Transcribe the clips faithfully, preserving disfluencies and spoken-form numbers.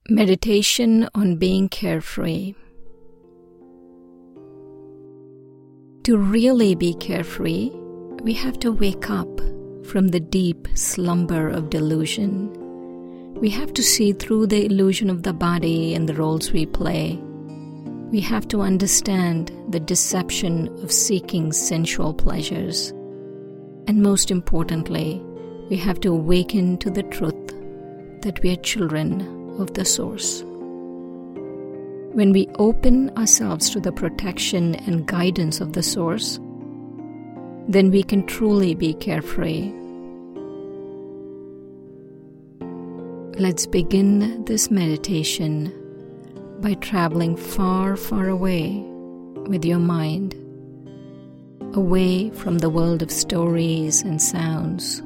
Meditation on being carefree. To really be carefree, we have to wake up from the deep slumber of delusion. We have to see through the illusion of the body and the roles we play. We have to understand the deception of seeking sensual pleasures. And most importantly, we have to awaken to the truth that we are children of the Source. When we open ourselves to the protection and guidance of the Source, then we can truly be carefree. Let's begin this meditation by traveling far, far away with your mind, away from the world of stories and sounds.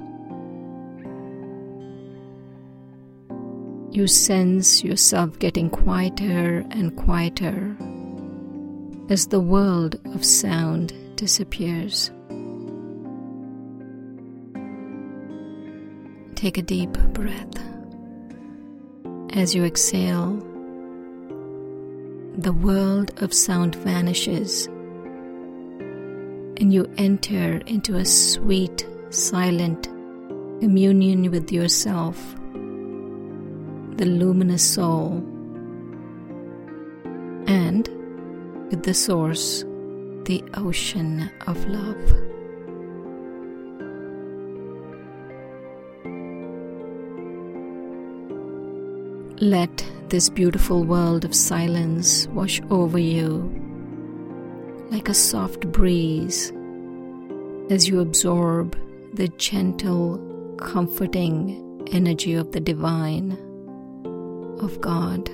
You sense yourself getting quieter and quieter as the world of sound disappears. Take a deep breath. As you exhale, the world of sound vanishes and you enter into a sweet, silent communion with yourself, the luminous soul, and with the Source, the ocean of love. Let this beautiful world of silence wash over you like a soft breeze as you absorb the gentle, comforting energy of the divine, of God.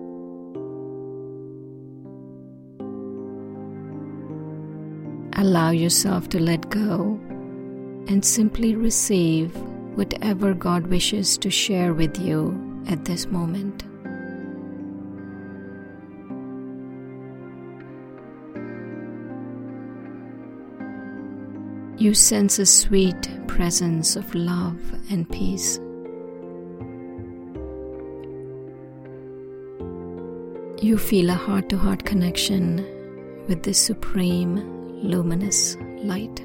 Allow yourself to let go and simply receive whatever God wishes to share with you at this moment. You sense a sweet presence of love and peace. You feel a heart-to-heart connection with this supreme, luminous light.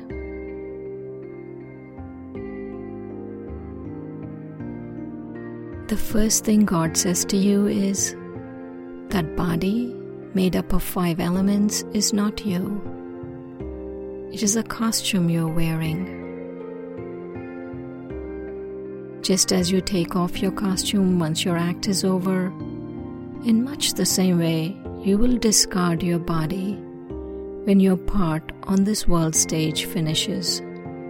The first thing God says to you is, that body made up of five elements is not you. It is a costume you're wearing. Just as you take off your costume once your act is over, in much the same way, you will discard your body when your part on this world stage finishes.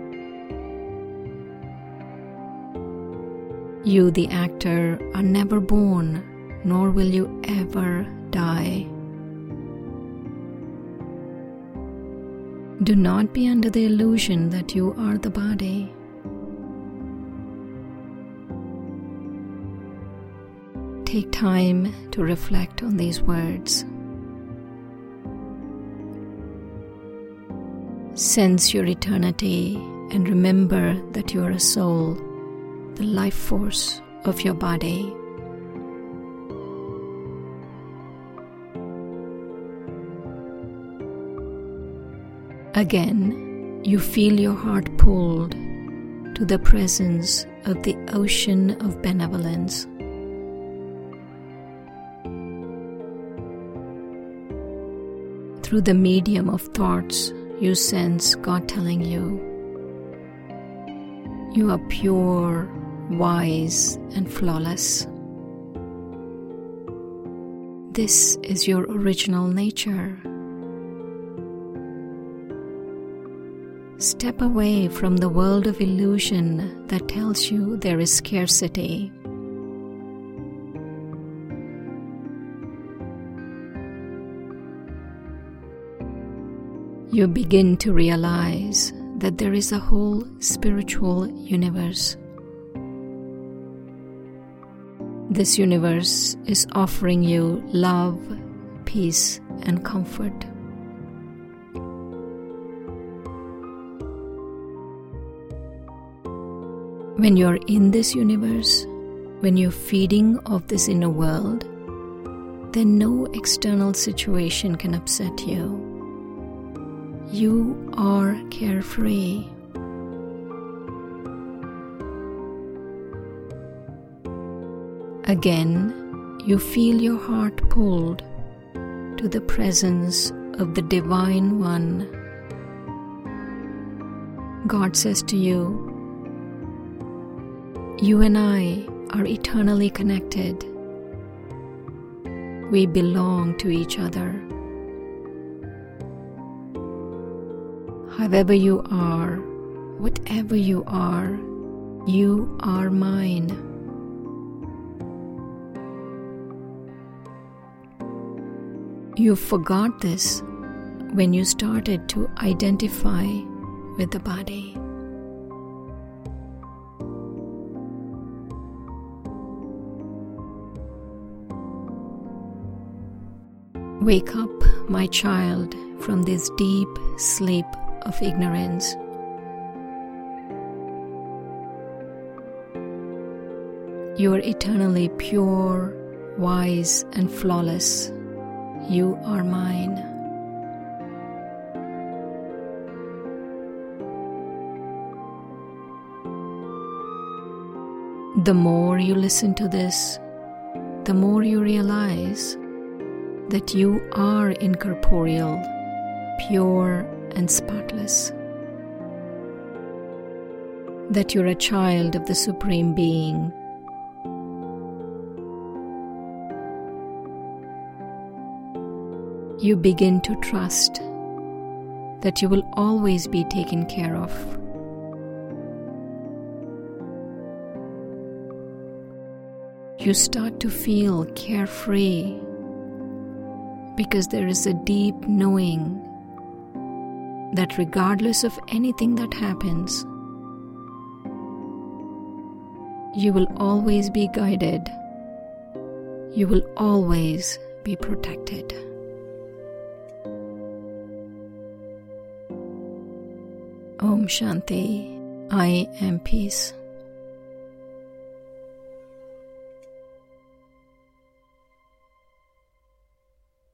You, the actor, are never born, nor will you ever die. Do not be under the illusion that you are the body. Take time to reflect on these words. Sense your eternity and remember that you are a soul, the life force of your body. Again, you feel your heart pulled to the presence of the ocean of benevolence. Through the medium of thoughts, you sense God telling you, you are pure, wise, and flawless. This is your original nature. Step away from the world of illusion that tells you there is scarcity. You begin to realize that there is a whole spiritual universe. This universe is offering you love, peace, and comfort. When you're in this universe, When you're feeding off this inner world, then no external situation can upset you. You are carefree. Again, you feel your heart pulled to the presence of the Divine One. God says to you, you and I are eternally connected. We belong to each other. However you are, whatever you are, you are mine. You forgot this when you started to identify with the body. Wake up, my child, from this deep sleep of ignorance. You are eternally pure, wise, and flawless. You are mine. The more you listen to this, the more you realize that you are incorporeal, pure and spotless. That you're a child of the Supreme Being. You begin to trust that you will always be taken care of. You start to feel carefree because there is a deep knowing that regardless of anything that happens, you will always be guided. You will always be protected. Om Shanti. I am peace.